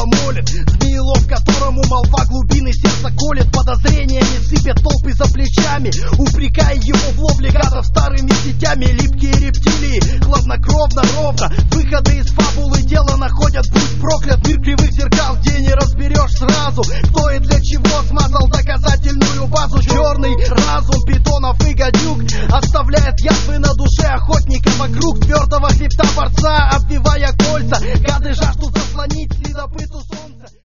молит. Змеелов, которому молва глубины сердца колет. Подозрениями сыпет толпы за плечами, упрекая его в ловле гадов старыми сетями. Липкие рептилии, хладнокровно, ровно выходы из фабулы дела находят. Будь проклят мир кривых зеркал, где не разберешь сразу, кто и для чего смазал доказательную базу. Черный разум питонов и гадюк оставляет язвы на душе охотника вокруг твердого хребта борца, обвивая